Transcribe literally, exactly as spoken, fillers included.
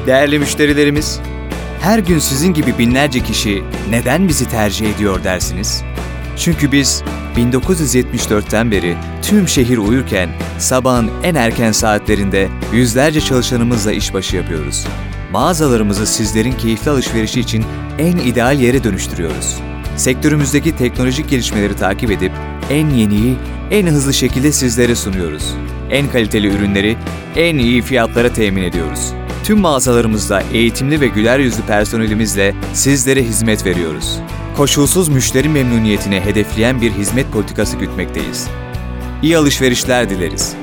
Değerli müşterilerimiz, her gün sizin gibi binlerce kişi neden bizi tercih ediyor dersiniz? Çünkü biz bin dokuz yüz yetmiş dörtten beri tüm şehir uyurken sabahın en erken saatlerinde yüzlerce çalışanımızla işbaşı yapıyoruz. Mağazalarımızı sizlerin keyifli alışverişi için en ideal yere dönüştürüyoruz. Sektörümüzdeki teknolojik gelişmeleri takip edip en yeniyi, en hızlı şekilde sizlere sunuyoruz. En kaliteli ürünleri en iyi fiyatlara temin ediyoruz. Tüm mağazalarımızda eğitimli ve güler yüzlü personelimizle sizlere hizmet veriyoruz. Koşulsuz müşteri memnuniyetini hedefleyen bir hizmet politikası gütmekteyiz. İyi alışverişler dileriz.